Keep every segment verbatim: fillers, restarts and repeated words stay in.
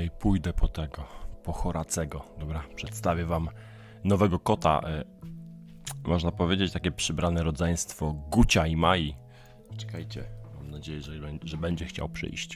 Dzisiaj pójdę po tego, po Horacego. Dobra, przedstawię wam nowego kota. Można powiedzieć takie przybrane rodzeństwo Gucia i Mai. Czekajcie, mam nadzieję, że, że będzie chciał przyjść.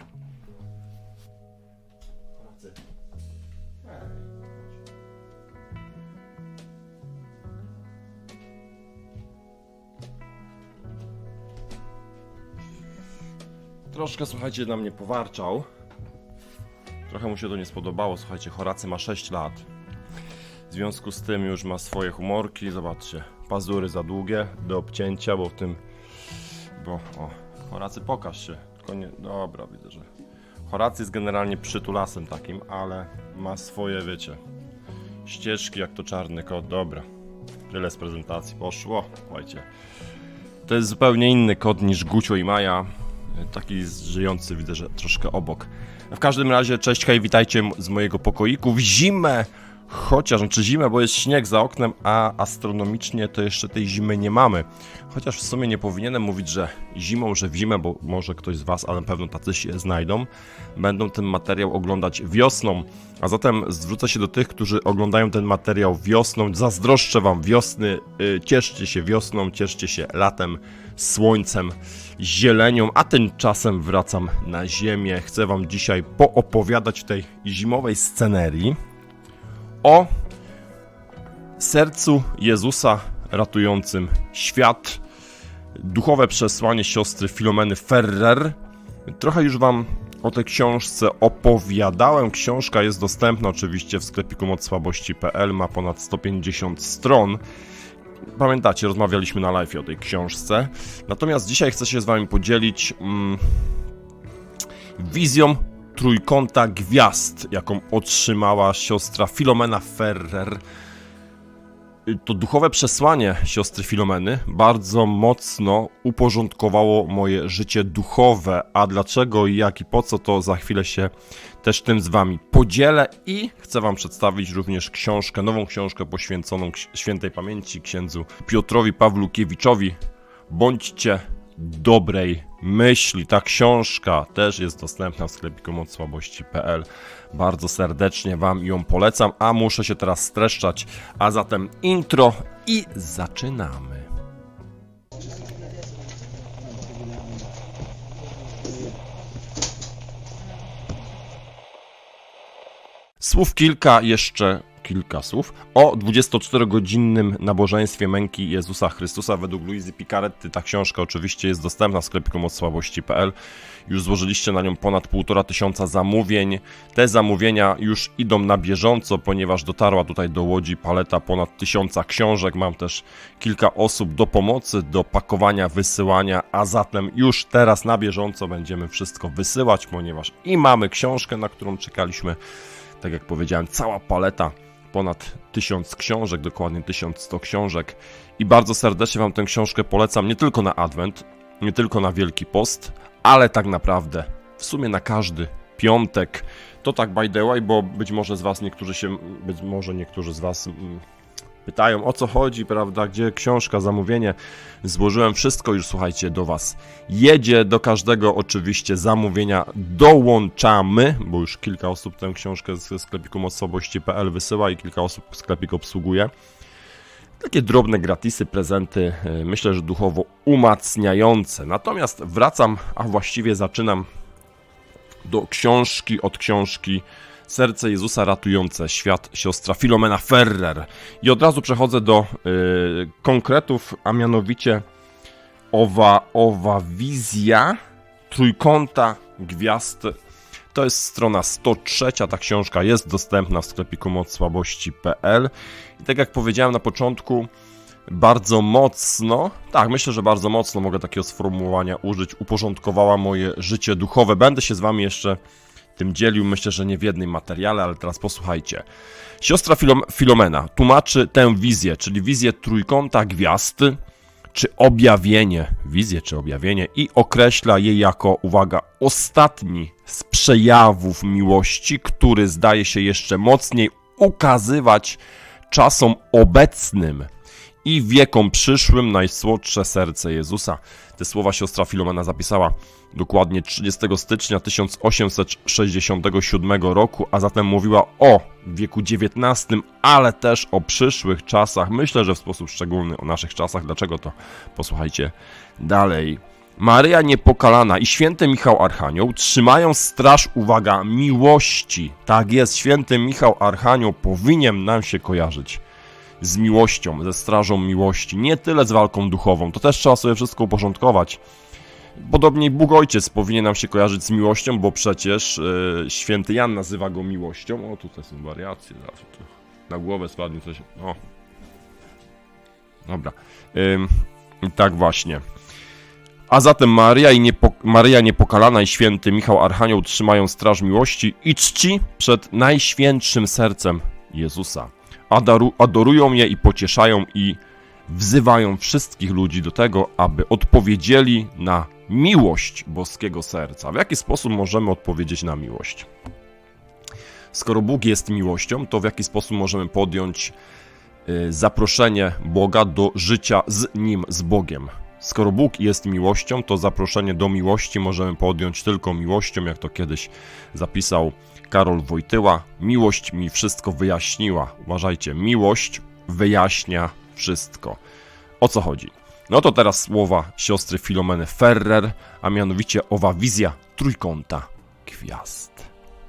Troszkę, słuchajcie, na mnie powarczał. Trochę mu się to nie spodobało. Słuchajcie, Horacy ma sześć lat. W związku z tym już ma swoje humorki. Zobaczcie, pazury za długie do obcięcia, bo w tym... Bo, o, Horacy, pokaż się. Tylko nie... Dobra, widzę, że... Horacy jest generalnie przytulasem takim, ale ma swoje, wiecie, ścieżki jak to czarny kot. Dobra, tyle z prezentacji poszło. Słuchajcie, to jest zupełnie inny kot niż Gucio i Maja. Taki żyjący, widzę, że troszkę obok. W każdym razie, cześć, hej, witajcie z mojego pokoiku w zimę. Chociaż, znaczy zimę, bo jest śnieg za oknem, a astronomicznie to jeszcze tej zimy nie mamy. Chociaż w sumie nie powinienem mówić, że zimą, że w zimę, bo może ktoś z was, ale na pewno tacy się znajdą, będą ten materiał oglądać wiosną. A zatem zwrócę się do tych, którzy oglądają ten materiał wiosną. Zazdroszczę wam wiosny, yy, cieszcie się wiosną, cieszcie się latem, słońcem, zielenią, a tymczasem wracam na ziemię. Chcę wam dzisiaj poopowiadać w tej zimowej scenerii o sercu Jezusa ratującym świat. Duchowe przesłanie siostry Filomeny Ferrer. Trochę już wam o tej książce opowiadałem. Książka jest dostępna oczywiście w sklepiku moc słabości kropka p l. Ma ponad sto pięćdziesiąt stron. Pamiętacie, rozmawialiśmy na live o tej książce. Natomiast dzisiaj chcę się z wami podzielić mm, wizją trójkąta gwiazd, jaką otrzymała siostra Filomena Ferrer. To duchowe przesłanie siostry Filomeny bardzo mocno uporządkowało moje życie duchowe, a dlaczego, jak i po co, to za chwilę się też tym z wami podzielę i chcę wam przedstawić również książkę, nową książkę poświęconą świętej pamięci księdzu Piotrowi Pawlukiewiczowi. Bądźcie dobrej myśli. Ta książka też jest dostępna w sklepiku moc słabości kropka p l. Bardzo serdecznie wam ją polecam, a muszę się teraz streszczać. A zatem intro i zaczynamy. Słów kilka, jeszcze kilka słów o dwudziestoczterogodzinnym nabożeństwie męki Jezusa Chrystusa według Luizy Picaretty. Ta książka oczywiście jest dostępna w sklepiku moc słabości kropka p l. Już złożyliście na nią ponad półtora tysiąca zamówień. Te zamówienia już idą na bieżąco, ponieważ dotarła tutaj do Łodzi paleta ponad tysiąca książek. Mam też kilka osób do pomocy, do pakowania, wysyłania, a zatem już teraz na bieżąco będziemy wszystko wysyłać, ponieważ i mamy książkę, na którą czekaliśmy. Tak jak powiedziałem, cała paleta, ponad tysiąc książek, dokładnie tysiąc sto książek i bardzo serdecznie wam tę książkę polecam nie tylko na Adwent, nie tylko na Wielki Post, ale tak naprawdę w sumie na każdy piątek. To tak by the way, bo być może z was niektórzy się, być może niektórzy z was mm, pytają, o co chodzi, prawda, gdzie książka, zamówienie. Złożyłem wszystko już, słuchajcie, do was jedzie, do każdego oczywiście zamówienia dołączamy, bo już kilka osób tę książkę ze sklepiku moc słabości kropka p l wysyła i kilka osób sklepik obsługuje. Takie drobne gratisy, prezenty, myślę, że duchowo umacniające. Natomiast wracam, a właściwie zaczynam do książki, od książki Serce Jezusa ratujące świat, siostra Filomena Ferrer. I od razu przechodzę do yy, konkretów, a mianowicie owa, owa wizja trójkąta gwiazd. To jest strona sto trzy, ta książka jest dostępna w sklepiku moc słabości kropka p l. I tak jak powiedziałem na początku, bardzo mocno, tak, myślę, że bardzo mocno mogę takiego sformułowania użyć, uporządkowała moje życie duchowe. Będę się z wami jeszcze tym dzielił, myślę, że nie w jednym materiale, ale teraz posłuchajcie. Siostra Filom Filomena tłumaczy tę wizję, czyli wizję trójkąta gwiazd, czy objawienie, wizję czy objawienie i określa je jako, uwaga, ostatni z przejawów miłości, który zdaje się jeszcze mocniej ukazywać czasom obecnym i wiekom przyszłym najsłodsze serce Jezusa. Te słowa siostra Filomena zapisała dokładnie trzydziestego stycznia tysiąc osiemset sześćdziesiątego siódmego roku, a zatem mówiła o wieku dziewiętnastym, ale też o przyszłych czasach. Myślę, że w sposób szczególny o naszych czasach. Dlaczego to? Posłuchajcie dalej. Maryja Niepokalana i święty Michał Archanioł trzymają straż, uwaga, miłości. Tak jest, święty Michał Archanioł powinien nam się kojarzyć z miłością, ze strażą miłości, nie tyle z walką duchową. To też trzeba sobie wszystko uporządkować. Podobnie Bóg Ojciec powinien nam się kojarzyć z miłością, bo przecież yy, święty Jan nazywa go miłością. O, tutaj są wariacje, zawsze tu na głowę spadnie coś. O. Dobra. Yy, tak właśnie. A zatem Maryja, i niepo, Maryja Niepokalana i święty Michał Archanioł trzymają straż miłości i czci przed najświętszym sercem Jezusa. Adoru, adorują je i pocieszają i wzywają wszystkich ludzi do tego, aby odpowiedzieli na miłość boskiego serca. W jaki sposób możemy odpowiedzieć na miłość? Skoro Bóg jest miłością, to w jaki sposób możemy podjąć y, zaproszenie Boga do życia z Nim, z Bogiem? Skoro Bóg jest miłością, to zaproszenie do miłości możemy podjąć tylko miłością, jak to kiedyś zapisał Karol Wojtyła. Miłość mi wszystko wyjaśniła. Uważajcie, miłość wyjaśnia wszystko. O co chodzi? No to teraz słowa siostry Filomeny Ferrer, a mianowicie owa wizja trójkąta gwiazd.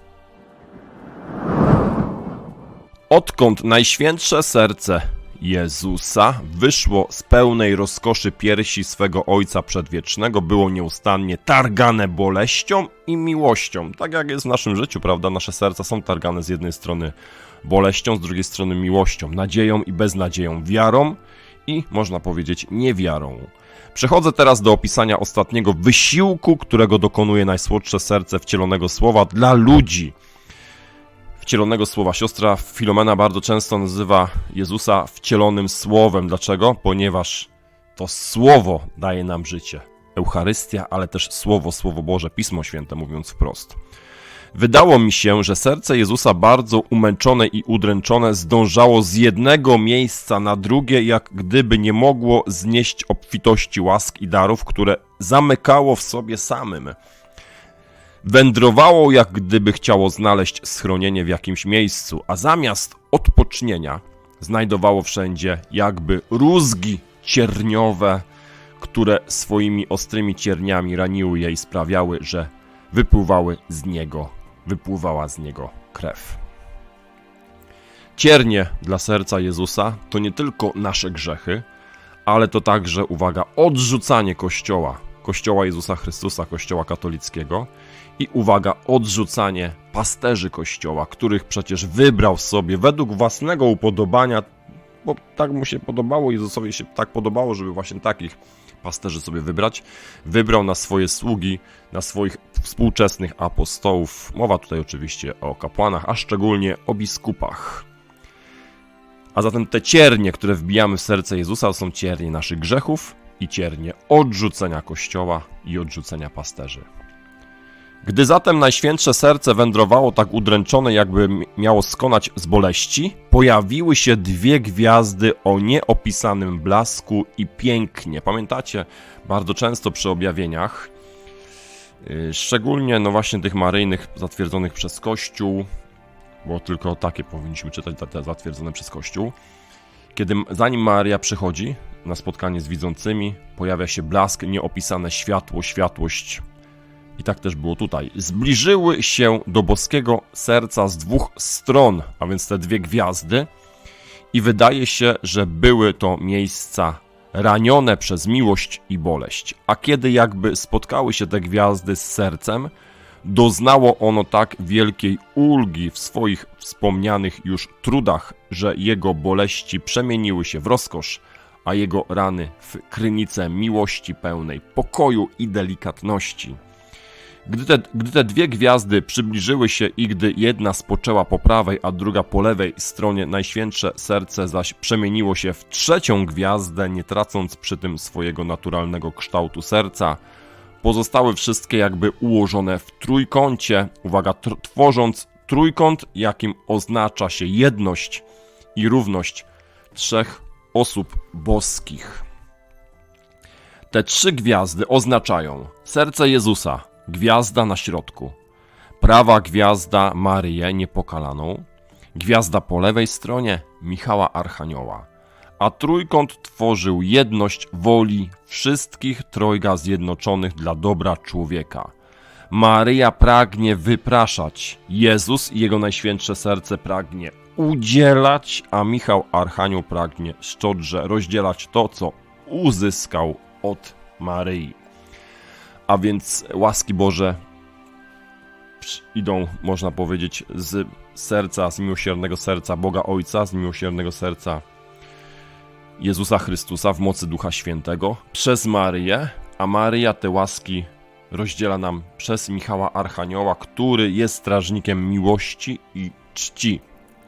Odkąd najświętsze serce Jezusa wyszło z pełnej rozkoszy piersi swego Ojca Przedwiecznego, było nieustannie targane boleścią i miłością. Tak jak jest w naszym życiu, prawda? Nasze serca są targane z jednej strony boleścią, z drugiej strony miłością, nadzieją i beznadzieją, wiarą i, można powiedzieć, niewiarą. Przechodzę teraz do opisania ostatniego wysiłku, którego dokonuje najsłodsze serce wcielonego słowa dla ludzi. Wcielonego słowa. Siostra Filomena bardzo często nazywa Jezusa wcielonym słowem. Dlaczego? Ponieważ to słowo daje nam życie. Eucharystia, ale też słowo, Słowo Boże, Pismo Święte, mówiąc wprost. Wydało mi się, że serce Jezusa bardzo umęczone i udręczone zdążało z jednego miejsca na drugie, jak gdyby nie mogło znieść obfitości łask i darów, które zamykało w sobie samym. Wędrowało, jak gdyby chciało znaleźć schronienie w jakimś miejscu, a zamiast odpocznienia znajdowało wszędzie jakby rózgi cierniowe, które swoimi ostrymi cierniami raniły je i sprawiały, że wypływały z niego, wypływała z niego krew. Ciernie dla serca Jezusa to nie tylko nasze grzechy, ale to także, uwaga, odrzucanie Kościoła, Kościoła Jezusa Chrystusa, Kościoła katolickiego i, uwaga, odrzucanie pasterzy Kościoła, których przecież wybrał sobie według własnego upodobania, bo tak mu się podobało, Jezusowi się tak podobało, żeby właśnie takich pasterzy sobie wybrać. Wybrał na swoje sługi, na swoich współczesnych apostołów. Mowa tutaj oczywiście o kapłanach, a szczególnie o biskupach. A zatem te ciernie, które wbijamy w serce Jezusa, to są ciernie naszych grzechów i ciernie odrzucenia Kościoła i odrzucenia pasterzy. Gdy zatem najświętsze serce wędrowało tak udręczone, jakby miało skonać z boleści, pojawiły się dwie gwiazdy o nieopisanym blasku i pięknie. Pamiętacie, bardzo często przy objawieniach, yy, szczególnie no właśnie tych maryjnych zatwierdzonych przez Kościół, bo tylko takie powinniśmy czytać, te zatwierdzone przez Kościół, kiedy zanim Maryja przychodzi na spotkanie z widzącymi, pojawia się blask, nieopisane światło, światłość. I tak też było tutaj. Zbliżyły się do boskiego serca z dwóch stron, a więc te dwie gwiazdy, i wydaje się, że były to miejsca ranione przez miłość i boleść. A kiedy jakby spotkały się te gwiazdy z sercem, doznało ono tak wielkiej ulgi w swoich wspomnianych już trudach, że jego boleści przemieniły się w rozkosz, a jego rany w krynicę miłości pełnej pokoju i delikatności. Gdy te, gdy te dwie gwiazdy przybliżyły się i gdy jedna spoczęła po prawej, a druga po lewej stronie, najświętsze serce zaś przemieniło się w trzecią gwiazdę, nie tracąc przy tym swojego naturalnego kształtu serca. Pozostały wszystkie jakby ułożone w trójkącie, uwaga, tr- tworząc trójkąt, jakim oznacza się jedność i równość trzech osób boskich. Te trzy gwiazdy oznaczają serce Jezusa, gwiazda na środku, prawa gwiazda Maryję Niepokalaną, gwiazda po lewej stronie Michała Archanioła, a trójkąt tworzył jedność woli wszystkich trojga zjednoczonych dla dobra człowieka. Maryja pragnie wypraszać, Jezus i Jego Najświętsze Serce pragnie udzielać, a Michał Archanioł pragnie szczodrze rozdzielać to, co uzyskał od Maryi. A więc łaski Boże idą, można powiedzieć, z serca, z miłosiernego serca Boga Ojca, z miłosiernego serca Jezusa Chrystusa w mocy Ducha Świętego przez Maryję, a Maryja te łaski rozdziela nam przez Michała Archanioła, który jest strażnikiem miłości i czci.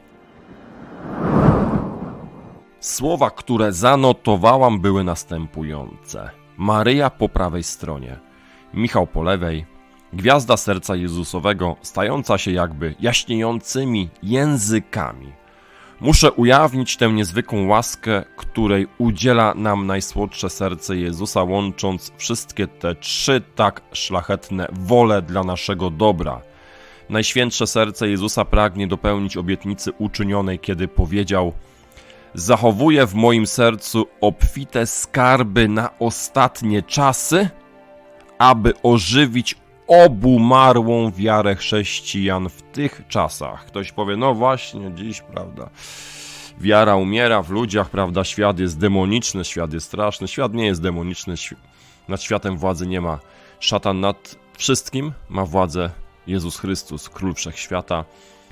Słowa, które zanotowałam, były następujące. Maryja po prawej stronie, Michał po lewej, gwiazda serca Jezusowego stająca się jakby jaśniejącymi językami. Muszę ujawnić tę niezwykłą łaskę, której udziela nam najsłodsze serce Jezusa, łącząc wszystkie te trzy tak szlachetne wole dla naszego dobra. Najświętsze serce Jezusa pragnie dopełnić obietnicy uczynionej, kiedy powiedział: zachowuję w moim sercu obfite skarby na ostatnie czasy, aby ożywić obumarłą wiarę chrześcijan w tych czasach. Ktoś powie, no właśnie, dziś, prawda, wiara umiera w ludziach, prawda, świat jest demoniczny, świat jest straszny, świat nie jest demoniczny, nad światem władzy nie ma. Szatan nad wszystkim ma władzę Jezus Chrystus, Król Wszechświata.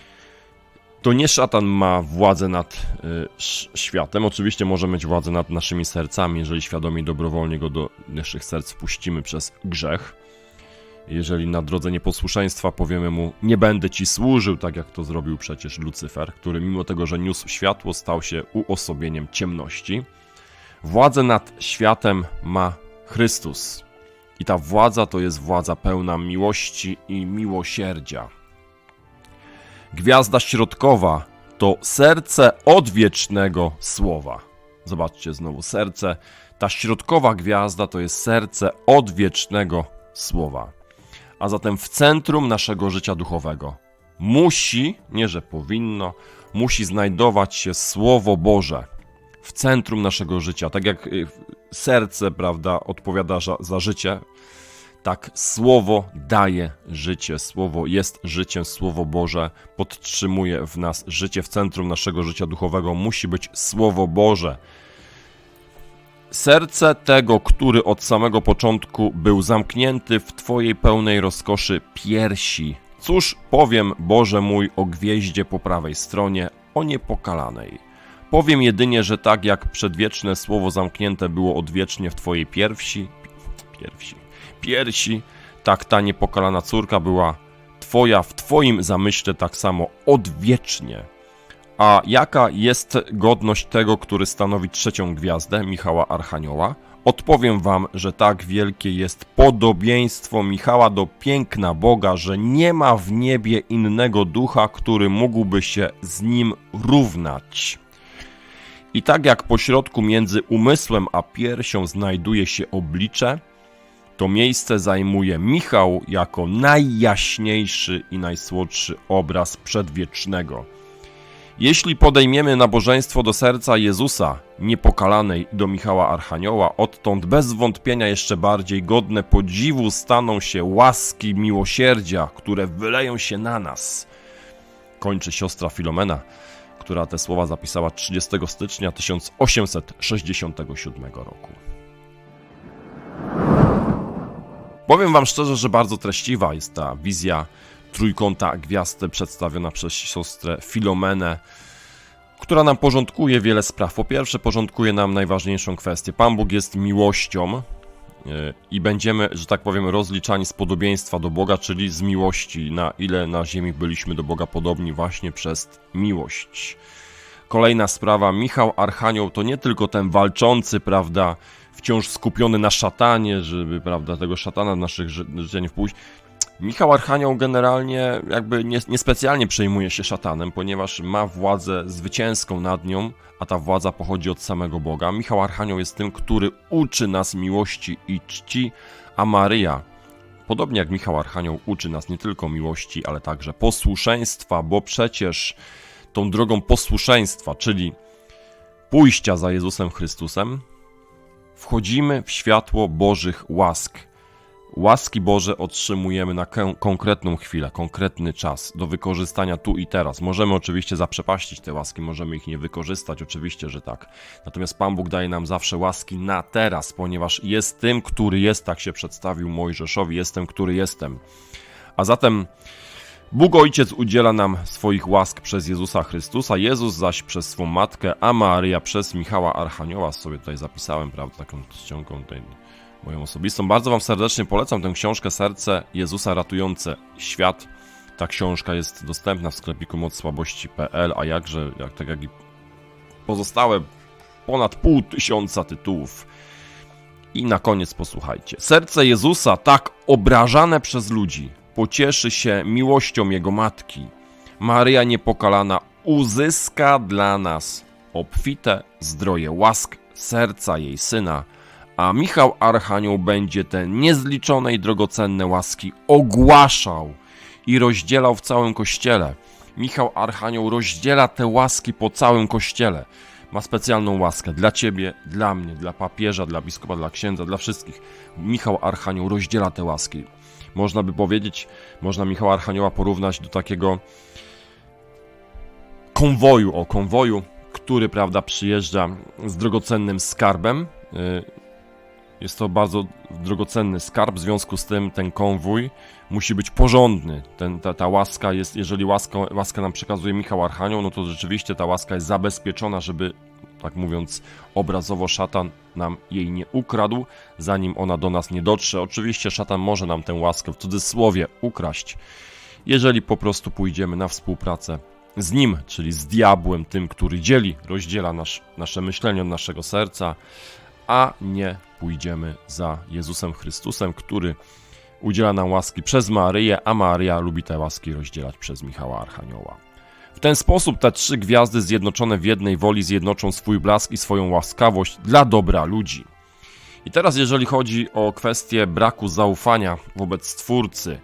To nie szatan ma władzę nad y, światem, oczywiście może mieć władzę nad naszymi sercami, jeżeli świadomie i dobrowolnie go do naszych serc wpuścimy przez grzech. Jeżeli na drodze nieposłuszeństwa powiemy mu, nie będę ci służył, tak jak to zrobił przecież Lucyfer, który mimo tego, że niósł światło, stał się uosobieniem ciemności. Władzę nad światem ma Chrystus. I ta władza to jest władza pełna miłości i miłosierdzia. Gwiazda środkowa to serce odwiecznego słowa. Zobaczcie znowu, serce, ta środkowa gwiazda to jest serce odwiecznego słowa. A zatem w centrum naszego życia duchowego musi, nie że powinno, musi znajdować się Słowo Boże. W centrum naszego życia, tak jak serce, prawda, odpowiada za, za życie, tak Słowo daje życie, Słowo jest życiem, Słowo Boże podtrzymuje w nas życie. W centrum naszego życia duchowego musi być Słowo Boże. Serce tego, który od samego początku był zamknięty w Twojej pełnej rozkoszy piersi. Cóż powiem, Boże mój, o gwieździe po prawej stronie, o niepokalanej? Powiem jedynie, że tak jak przedwieczne słowo zamknięte było odwiecznie w Twojej piersi, piersi, piersi, tak ta niepokalana córka była Twoja w Twoim zamyśle tak samo odwiecznie. A jaka jest godność tego, który stanowi trzecią gwiazdę, Michała Archanioła? Odpowiem wam, że tak wielkie jest podobieństwo Michała do piękna Boga, że nie ma w niebie innego ducha, który mógłby się z nim równać. I tak jak pośrodku między umysłem a piersią znajduje się oblicze, to miejsce zajmuje Michał jako najjaśniejszy i najsłodszy obraz przedwiecznego. Jeśli podejmiemy nabożeństwo do serca Jezusa, niepokalanej, do Michała Archanioła, odtąd bez wątpienia jeszcze bardziej godne podziwu staną się łaski miłosierdzia, które wyleją się na nas. Kończy siostra Filomena, która te słowa zapisała trzydziestego stycznia tysiąc osiemset sześćdziesiątego siódmego roku. Powiem wam szczerze, że bardzo treściwa jest ta wizja trójkąta gwiazd przedstawiona przez siostrę Filomenę, która nam porządkuje wiele spraw. Po pierwsze, porządkuje nam najważniejszą kwestię. Pan Bóg jest miłością i będziemy, że tak powiem, rozliczani z podobieństwa do Boga, czyli z miłości, na ile na ziemi byliśmy do Boga podobni właśnie przez miłość. Kolejna sprawa, Michał Archanioł to nie tylko ten walczący, prawda, wciąż skupiony na szatanie, żeby, prawda, tego szatana w naszych życia nie wpuścić. Michał Archanioł generalnie jakby nie, niespecjalnie przejmuje się szatanem, ponieważ ma władzę zwycięską nad nią, a ta władza pochodzi od samego Boga. Michał Archanioł jest tym, który uczy nas miłości i czci, a Maryja, podobnie jak Michał Archanioł, uczy nas nie tylko miłości, ale także posłuszeństwa, bo przecież tą drogą posłuszeństwa, czyli pójścia za Jezusem Chrystusem, wchodzimy w światło Bożych łask. Łaski Boże otrzymujemy na konkretną chwilę, konkretny czas do wykorzystania tu i teraz. Możemy oczywiście zaprzepaścić te łaski, możemy ich nie wykorzystać, oczywiście, że tak. Natomiast Pan Bóg daje nam zawsze łaski na teraz, ponieważ jest tym, który jest, tak się przedstawił Mojżeszowi, jestem, który jestem. A zatem Bóg Ojciec udziela nam swoich łask przez Jezusa Chrystusa, Jezus zaś przez swą matkę, a Maryja przez Michała Archanioła. Sobie tutaj zapisałem, prawda, taką czcionką tej moją osobistą. Bardzo Wam serdecznie polecam tę książkę Serce Jezusa ratujące świat. Ta książka jest dostępna w sklepiku moc słabości kropka p l, a jakże, jak, tak jak i pozostałe ponad pół tysiąca tytułów. I na koniec posłuchajcie. Serce Jezusa, tak obrażane przez ludzi, pocieszy się miłością Jego Matki. Maryja Niepokalana uzyska dla nas obfite zdroje łask serca jej Syna, a Michał Archanioł będzie te niezliczone i drogocenne łaski ogłaszał i rozdzielał w całym Kościele. Michał Archanioł rozdziela te łaski po całym Kościele. Ma specjalną łaskę dla Ciebie, dla mnie, dla papieża, dla biskupa, dla księdza, dla wszystkich. Michał Archanioł rozdziela te łaski. Można by powiedzieć, można Michała Archanioła porównać do takiego konwoju, o konwoju, który, prawda, przyjeżdża z drogocennym skarbem. Jest to bardzo drogocenny skarb, w związku z tym ten konwój musi być porządny. Ten, ta, ta łaska jest, jeżeli łaska, łaskę nam przekazuje Michał Archanioł, no to rzeczywiście ta łaska jest zabezpieczona, żeby, tak mówiąc obrazowo, szatan nam jej nie ukradł, zanim ona do nas nie dotrze. Oczywiście szatan może nam tę łaskę w cudzysłowie ukraść, jeżeli po prostu pójdziemy na współpracę z nim, czyli z diabłem, tym, który dzieli, rozdziela nasz, nasze myślenie od naszego serca, a nie pójdziemy za Jezusem Chrystusem, który udziela nam łaski przez Maryję, a Maryja lubi te łaski rozdzielać przez Michała Archanioła. W ten sposób te trzy gwiazdy zjednoczone w jednej woli zjednoczą swój blask i swoją łaskawość dla dobra ludzi. I teraz jeżeli chodzi o kwestię braku zaufania wobec Stwórcy,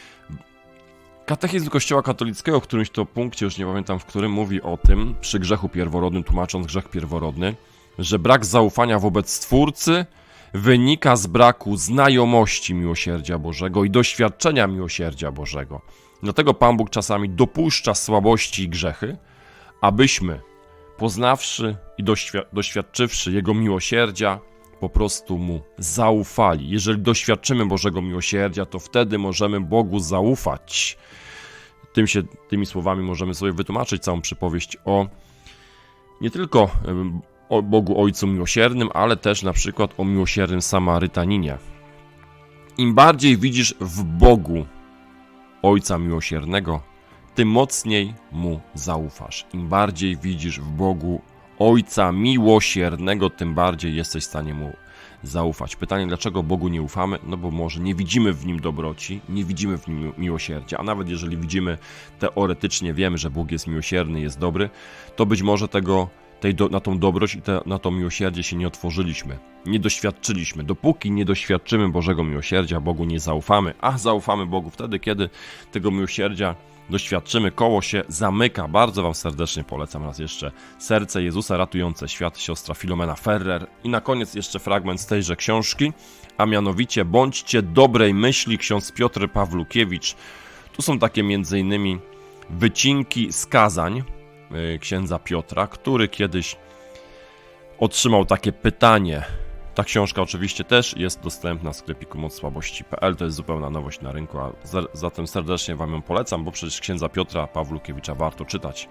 Katechizm Kościoła Katolickiego w którymś to punkcie, już nie pamiętam w którym, mówi o tym, przy grzechu pierworodnym, tłumacząc grzech pierworodny, że brak zaufania wobec Stwórcy wynika z braku znajomości miłosierdzia Bożego i doświadczenia miłosierdzia Bożego. Dlatego Pan Bóg czasami dopuszcza słabości i grzechy, abyśmy, poznawszy i doświ- doświadczywszy Jego miłosierdzia, po prostu Mu zaufali. Jeżeli doświadczymy Bożego miłosierdzia, to wtedy możemy Bogu zaufać. Tym się, tymi słowami możemy sobie wytłumaczyć całą przypowieść o nie tylko o Bogu Ojcu Miłosiernym, ale też na przykład o miłosiernym Samarytaninie. Im bardziej widzisz w Bogu Ojca Miłosiernego, tym mocniej Mu zaufasz. Im bardziej widzisz w Bogu Ojca Miłosiernego, tym bardziej jesteś w stanie Mu zaufać. Pytanie, dlaczego Bogu nie ufamy? No bo może nie widzimy w Nim dobroci, nie widzimy w Nim miłosierdzia, a nawet jeżeli widzimy, teoretycznie wiemy, że Bóg jest miłosierny, jest dobry, to być może tego Tej do, na tą dobroć i te, na to miłosierdzie się nie otworzyliśmy, nie doświadczyliśmy. Dopóki nie doświadczymy Bożego miłosierdzia, Bogu nie zaufamy, a zaufamy Bogu wtedy, kiedy tego miłosierdzia doświadczymy, koło się zamyka. Bardzo Wam serdecznie polecam raz jeszcze Serce Jezusa ratujące świat, siostra Filomena Ferrer. I na koniec jeszcze fragment z tejże książki, a mianowicie Bądźcie dobrej myśli, ksiądz Piotr Pawlukiewicz. Tu są takie między innymi wycinki z kazań księdza Piotra, który kiedyś otrzymał takie pytanie. Ta książka oczywiście też jest dostępna w sklepiku moc słabości kropka p l. To jest zupełna nowość na rynku, a zatem serdecznie Wam ją polecam, bo przecież księdza Piotra Pawlukiewicza warto czytać.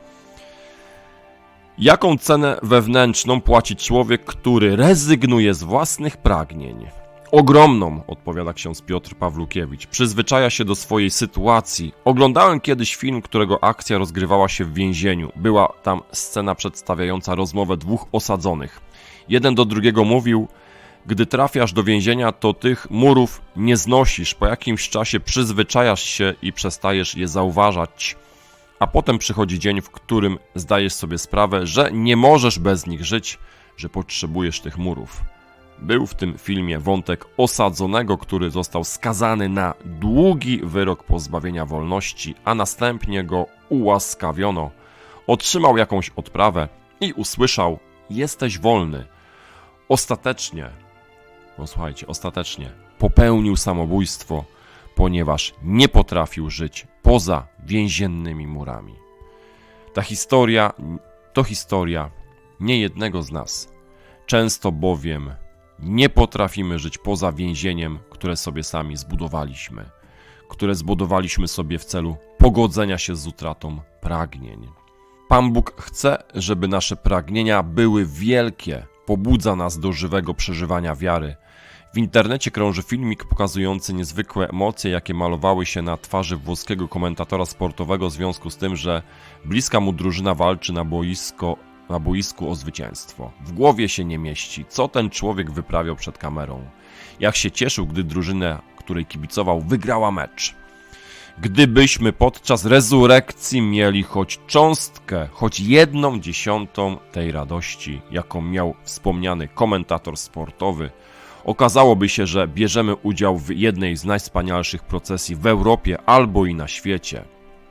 Jaką cenę wewnętrzną płaci człowiek, który rezygnuje z własnych pragnień? Ogromną, odpowiada ksiądz Piotr Pawlukiewicz. Przyzwyczaja się do swojej sytuacji. Oglądałem kiedyś film, którego akcja rozgrywała się w więzieniu. Była tam scena przedstawiająca rozmowę dwóch osadzonych. Jeden do drugiego mówił: Gdy trafiasz do więzienia, to tych murów nie znosisz. Po jakimś czasie przyzwyczajasz się i przestajesz je zauważać. A potem przychodzi dzień, w którym zdajesz sobie sprawę, że nie możesz bez nich żyć, że potrzebujesz tych murów. Był w tym filmie wątek osadzonego, który został skazany na długi wyrok pozbawienia wolności, a następnie go ułaskawiono. Otrzymał jakąś odprawę i usłyszał: jesteś wolny. Ostatecznie, posłuchajcie, ostatecznie popełnił samobójstwo, ponieważ nie potrafił żyć poza więziennymi murami. Ta historia to historia niejednego z nas. Często bowiem nie potrafimy żyć poza więzieniem, które sobie sami zbudowaliśmy, które zbudowaliśmy sobie w celu pogodzenia się z utratą pragnień. Pan Bóg chce, żeby nasze pragnienia były wielkie, pobudza nas do żywego przeżywania wiary. W internecie krąży filmik pokazujący niezwykłe emocje, jakie malowały się na twarzy włoskiego komentatora sportowego w związku z tym, że bliska mu drużyna walczy na, boisko, na boisku o zwycięstwo. W głowie się nie mieści, co ten człowiek wyprawiał przed kamerą. Jak się cieszył, gdy drużyna, której kibicował, wygrała mecz. Gdybyśmy podczas rezurekcji mieli choć cząstkę, choć jedną dziesiątą tej radości, jaką miał wspomniany komentator sportowy, okazałoby się, że bierzemy udział w jednej z najwspanialszych procesji w Europie albo i na świecie.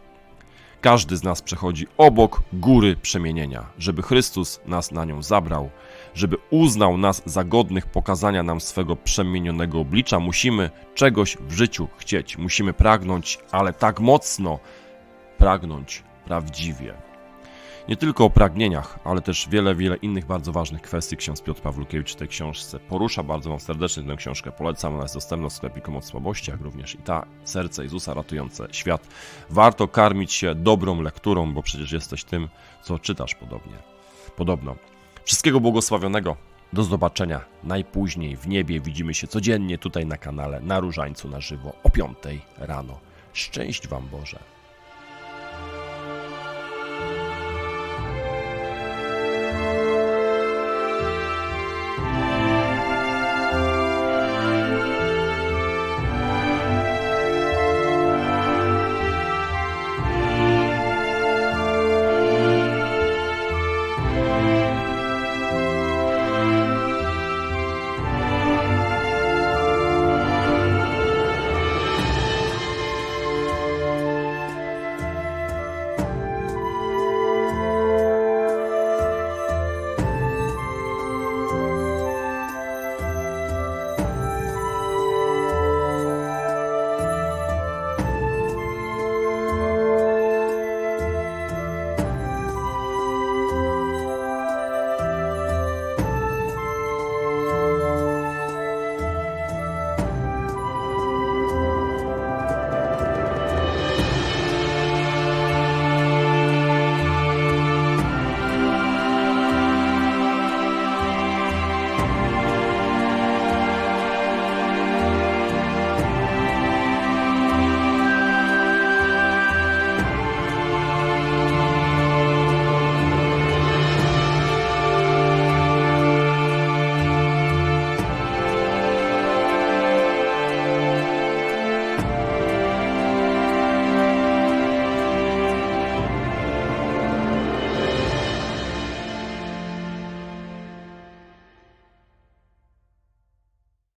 Każdy z nas przechodzi obok góry przemienienia, żeby Chrystus nas na nią zabrał, żeby uznał nas za godnych pokazania nam swego przemienionego oblicza. Musimy czegoś w życiu chcieć, musimy pragnąć, ale tak mocno pragnąć prawdziwie. Nie tylko o pragnieniach, ale też wiele, wiele innych bardzo ważnych kwestii ksiądz Piotr Pawlukiewicz w tej książce porusza. Bardzo Wam serdecznie tę książkę polecam. Ona jest dostępna w sklepiku Moc Słabości, jak również i ta Serce Jezusa ratujące świat. Warto karmić się dobrą lekturą, bo przecież jesteś tym, co czytasz podobnie. Podobno. Wszystkiego błogosławionego. Do zobaczenia najpóźniej w niebie. Widzimy się codziennie tutaj na kanale na Różańcu na żywo o piątej rano. Szczęść Wam Boże.